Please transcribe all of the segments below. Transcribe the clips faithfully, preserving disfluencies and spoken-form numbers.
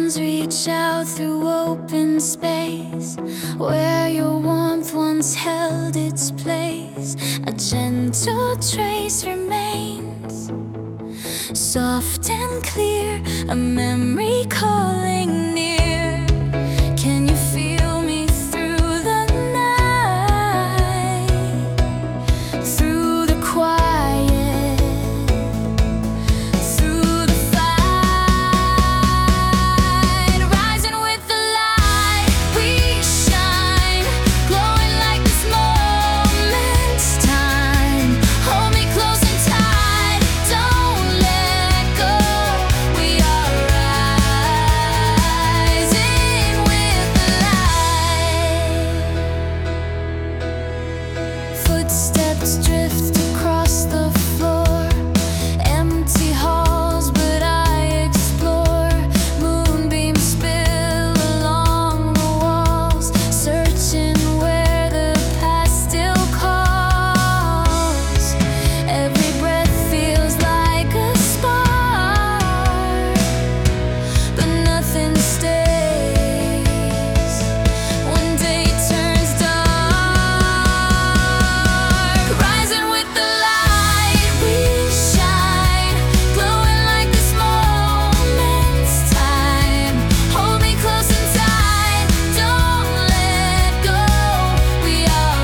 hands reach out through open space, where your warmth once held its place. A gentle trace remains, soft and clear, a memory calling near. Can you feel me through the night, through the quiet, through the fight? Rising with the light, we shine, glowing like this moment's time. Hold me close and tight, don't let go. We are rising with the light. Footsteps drift across the floor, empty halls, but I explore. Moonbeams spill along the walls, searching where the past still calls. Every breath feels like a spark, but nothing stays when day turns dark. Rising with the light, we shine, glowing like this moment's time. Hold me close and tight, don't let go. We are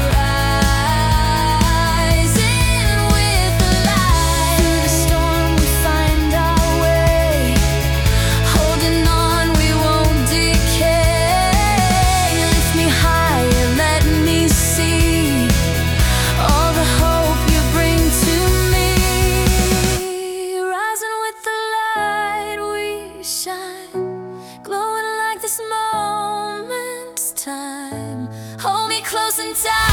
rising with the light. Through the storm we find our way, holding on, we won't decay. Lift me higher, let me see all the hope you bring to me. Rising with the light, we shine, glowing like this moment's time. Hold me close and tight.